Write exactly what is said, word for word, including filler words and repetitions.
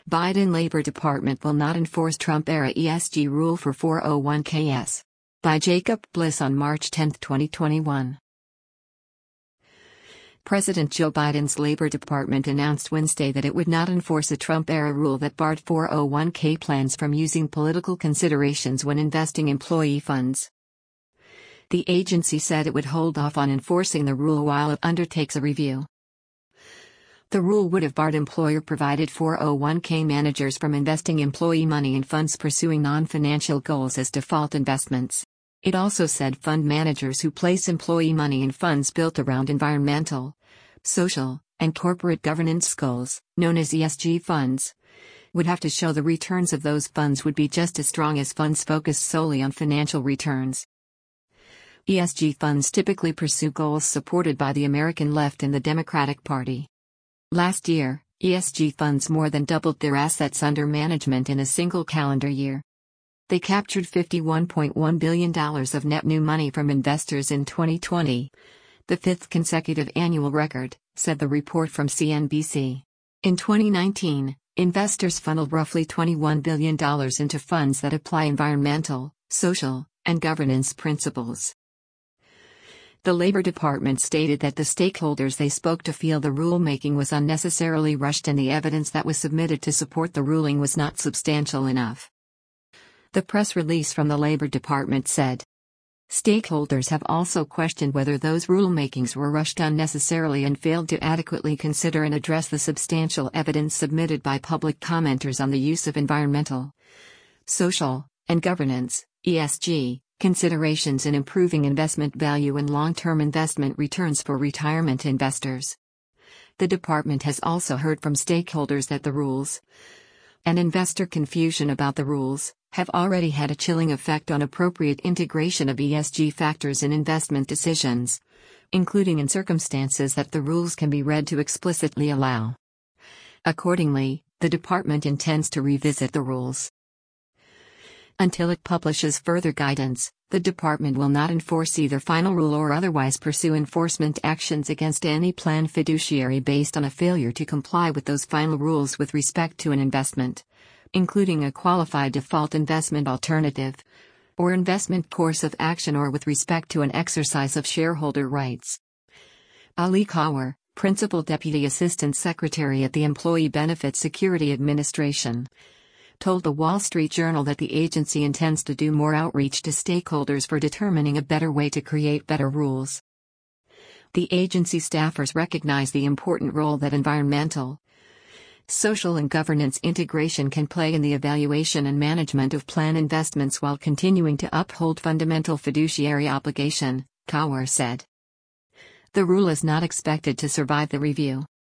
Biden Labor Department will not enforce Trump-era E S G rule for four oh one Ks. By Jacob Bliss on March tenth, twenty twenty-one. President Joe Biden's Labor Department announced Wednesday that it would not enforce a Trump-era rule that barred four oh one K plans from using political considerations when investing employee funds. The agency said it would hold off on enforcing the rule while it undertakes a review. The rule would have barred employer-provided four oh one K managers from investing employee money in funds pursuing non-financial goals as default investments. It also said fund managers who place employee money in funds built around environmental, social, and corporate governance goals, known as E S G funds, would have to show the returns of those funds would be just as strong as funds focused solely on financial returns. E S G funds typically pursue goals supported by the American left and the Democratic Party. Last year, E S G funds more than doubled their assets under management in a single calendar year. They captured fifty-one point one billion dollars of net new money from investors in twenty twenty, the fifth consecutive annual record, said the report from C N B C. In twenty nineteen, investors funneled roughly twenty-one billion dollars into funds that apply environmental, social, and governance principles. The Labor Department stated that the stakeholders they spoke to feel the rulemaking was unnecessarily rushed and the evidence that was submitted to support the ruling was not substantial enough. The press release from the Labor Department said, "Stakeholders have also questioned whether those rulemakings were rushed unnecessarily and failed to adequately consider and address the substantial evidence submitted by public commenters on the use of environmental, social, and governance (E S G) considerations in improving investment value and long-term investment returns for retirement investors." The department has also heard from stakeholders that the rules and investor confusion about the rules have already had a chilling effect on appropriate integration of E S G factors in investment decisions, including in circumstances that the rules can be read to explicitly allow. Accordingly, the department intends to revisit the rules. Until it publishes further guidance, the department will not enforce either final rule or otherwise pursue enforcement actions against any planned fiduciary based on a failure to comply with those final rules with respect to an investment, including a qualified default investment alternative, or investment course of action, or with respect to an exercise of shareholder rights. Ali Kawar, Principal Deputy Assistant Secretary at the Employee Benefit Security Administration, told the Wall Street Journal that the agency intends to do more outreach to stakeholders for determining a better way to create better rules. The agency staffers recognize the important role that environmental, social, and governance integration can play in the evaluation and management of plan investments while continuing to uphold fundamental fiduciary obligation, Kawar said. The rule is not expected to survive the review.